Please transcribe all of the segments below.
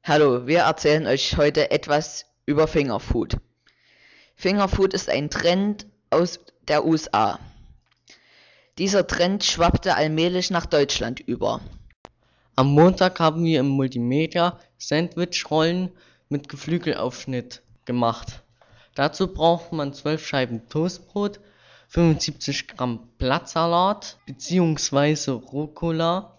Hallo, wir erzählen euch heute etwas über Fingerfood. Fingerfood ist ein Trend aus der USA. Dieser Trend schwappte allmählich nach Deutschland über. Am Montag haben wir im Multimedia Sandwichrollen mit Geflügelaufschnitt gemacht. Dazu braucht man 12 Scheiben Toastbrot, 75 Gramm Blattsalat bzw. Rucola,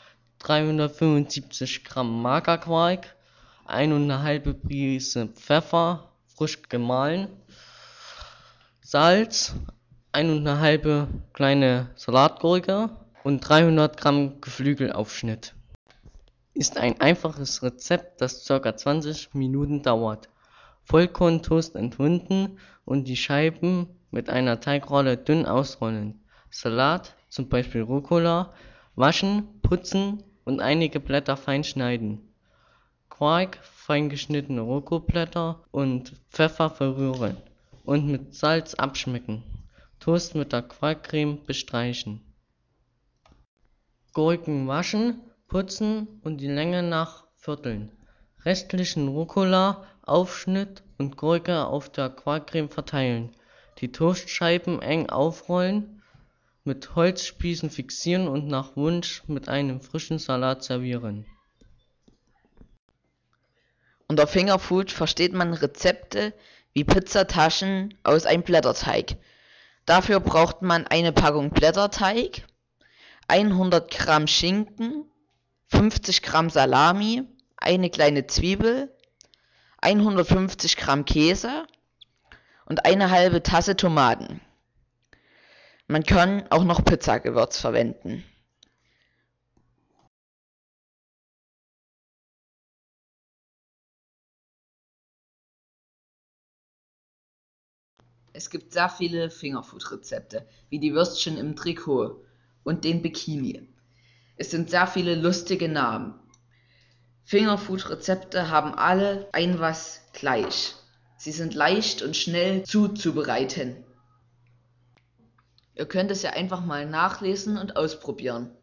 375 Gramm Magerquark, 1,5 Prise Pfeffer, frisch gemahlen, Salz, 1,5 kleine Salatgurke und 300 Gramm Geflügelaufschnitt. Ist ein einfaches Rezept, das ca. 20 Minuten dauert. Vollkorntoast entwunden und die Scheiben mit einer Teigrolle dünn ausrollen. Salat, zum Beispiel Rucola, waschen, putzen und einige Blätter fein schneiden. Quark, fein geschnittene Rucola-Blätter und Pfeffer verrühren und mit Salz abschmecken. Toast mit der Quarkcreme bestreichen. Gurken waschen, putzen und die Länge nach vierteln. Restlichen Rucola, Aufschnitt und Gurke auf der Quarkcreme verteilen. Die Toastscheiben eng aufrollen, mit Holzspießen fixieren und nach Wunsch mit einem frischen Salat servieren. Unter Fingerfood versteht man Rezepte wie Pizzataschen aus einem Blätterteig. Dafür braucht man eine Packung Blätterteig, 100 Gramm Schinken, 50 Gramm Salami, eine kleine Zwiebel, 150 Gramm Käse und eine halbe Tasse Tomaten. Man kann auch noch Pizzagewürz verwenden. Es gibt sehr viele Fingerfood-Rezepte, wie die Würstchen im Trikot und den Bikini. Es sind sehr viele lustige Namen. Fingerfood-Rezepte haben alle ein was gleich. Sie sind leicht und schnell zuzubereiten. Ihr könnt es ja einfach mal nachlesen und ausprobieren.